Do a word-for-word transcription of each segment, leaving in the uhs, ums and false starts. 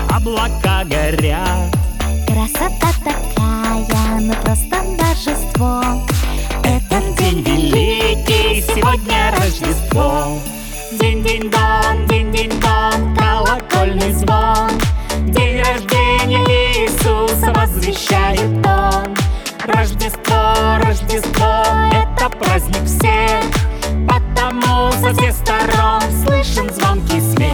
облака горят. Красота такая, ну просто божество. Этот день великий, сегодня Рождество. Динь-динь-дон, динь-динь-дон, колокольный звон. День рождения Иисуса возвещает он. Рождество, Рождество, это праздник всех, потому со всех сторон слышен звонкий смех.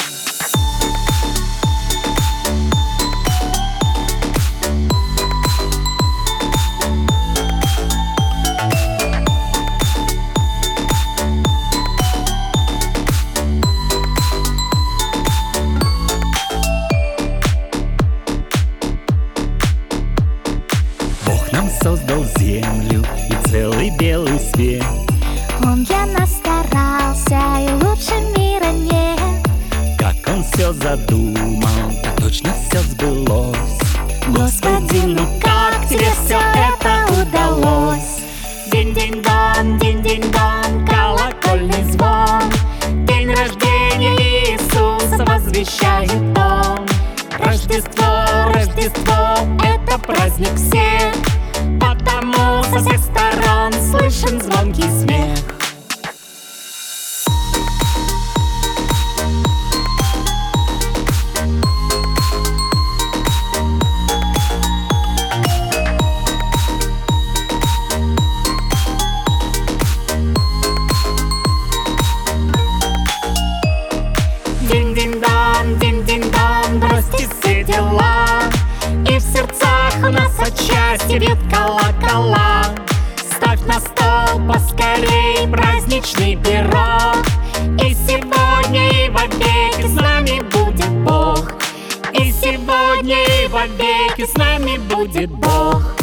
Бог нам создал землю и целый белый свет. Он для нас старался, и лучше мира нет. Как он все задумал, да точно все сбылось. Господи, ну как тебе все это удалось? Динь-динь-дон, динь-динь-дон, колокольный звон. День рождения Иисуса возвещает он. Рождество, Рождество, это праздник всех, потому со всех сторон слышен звонкий смех. Динь-динь-дон, динь-динь-дон, бросьте все дела, и в сердцах у нас от счастья бьют колокола. Ставь на стол поскорей праздничный пирог, и сегодня и вовеки с нами будет Бог. И сегодня и вовеки с нами будет Бог.